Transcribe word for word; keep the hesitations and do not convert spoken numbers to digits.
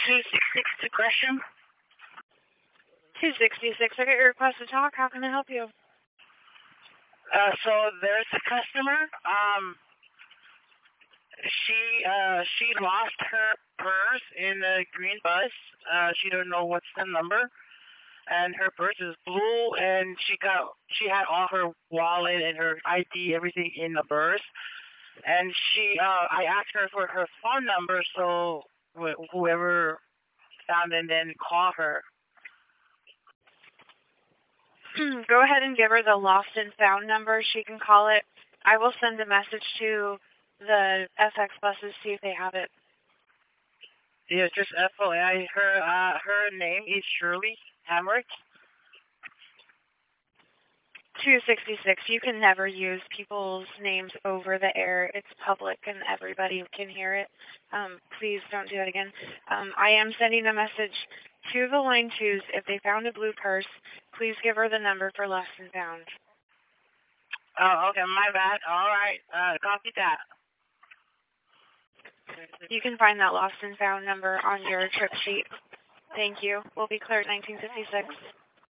two sixty-six to Gresham. two sixty-six, I got your request to talk. How can I help you? Uh, so there's a customer. Um, she uh she lost her purse in the green bus. Uh, she don't know what's the number, and her purse is blue. And she got she had all her wallet and her I D, everything in the purse. And she uh I asked her for her phone number, so wh- whoever found it then call her. Go ahead and give her the lost and found number. She can call it. I will send a message to the F X buses, see if they have it. Yeah, just F O A. Her uh her name is Shirley Hamrick. two sixty-six, you can never use people's names over the air. It's public and everybody can hear it. Um, please don't do that again. Um, I am sending a message to the line twos. If they found a blue purse, please give her the number for lost and found. Oh, okay, my bad. All right, uh, copy that. You can find that lost and found number on your trip sheet. Thank you. We'll be clear at nineteen fifty-six.